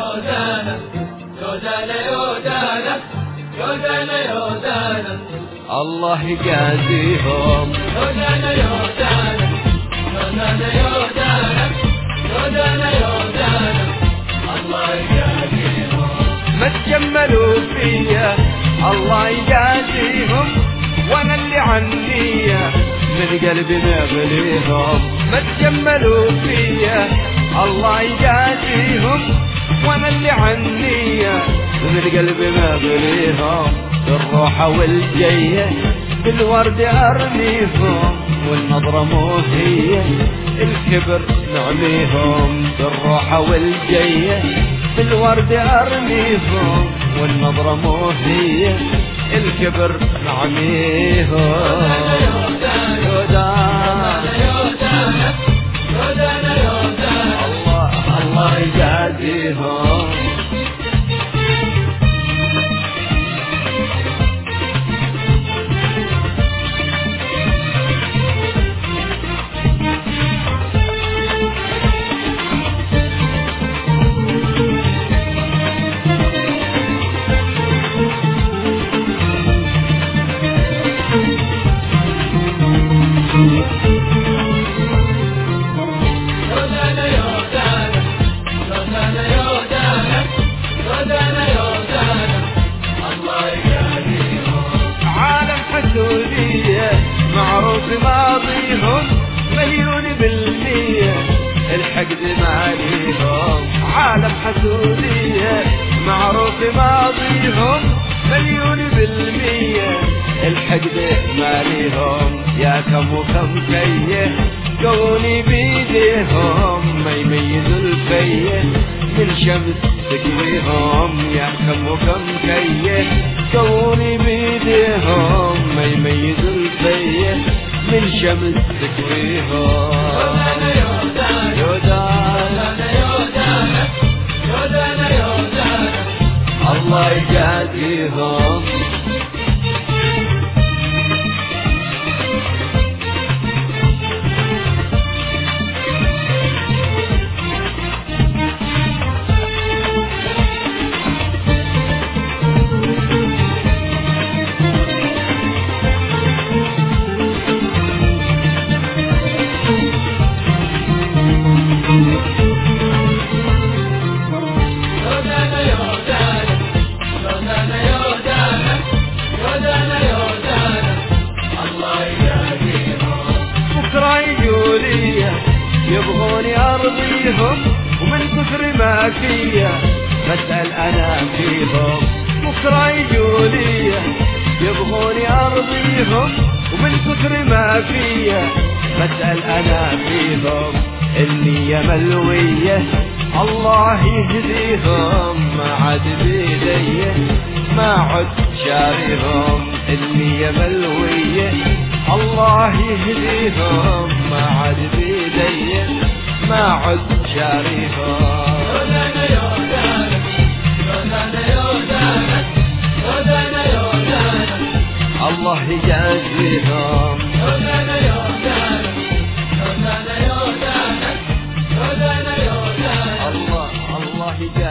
يودانا يودانا يودانا يودانا يودانا الله يجازيهم. يودانا يودانا يودانا يودانا يودانا يودانا الله يجازيهم. ما تجملوا فيا الله يجازيهم، وانا اللي عنية من قلبي مغليهم. ما تجملوا فيا الله يجازيهم، وانا اللي عنية من قلبي مغليهم. بالروحة والجية بالورد ارميهم، والنظرة مو هي الكبر نعميهم. بالروحة والجية بالورد ارميهم، والنظرة مو هي الكبر نعميهم. الله يجازيهم. معروف ماضيهم مليون بالمية الحقد ماليهم. عالم حسودية معروف ماضيهم مليون بالمية الحقد ماليهم. يا كم وكم كيه كوني بيديهم، ما يميزوا الفيه من شمس تكويهم. يا كم وكم كيه كوني بيديهم، ما يميزوا الفيه من شمس تكويهم. يودانا يودانا يودانا يودانا يودانا الله يجازيهم. يبغوني أرضيهم ومن كثر ما فيا بسأل أنا فيهم. بكرة يجولي يبغوني أرضيهم ومن كثر ما فيا بسأل أنا فيهم. النية ملوية الله يهديهم، ما عد بيدي ما عد شاريهم. النية ملوية الله يهديهم، ما عد بيدي ما عد شاريهم. يودانا يودانا يودانا يودانا يودانا يودانا الله يجازيهم. يودانا يودانا يودانا يودانا يودانا يودانا الله يجازيهم.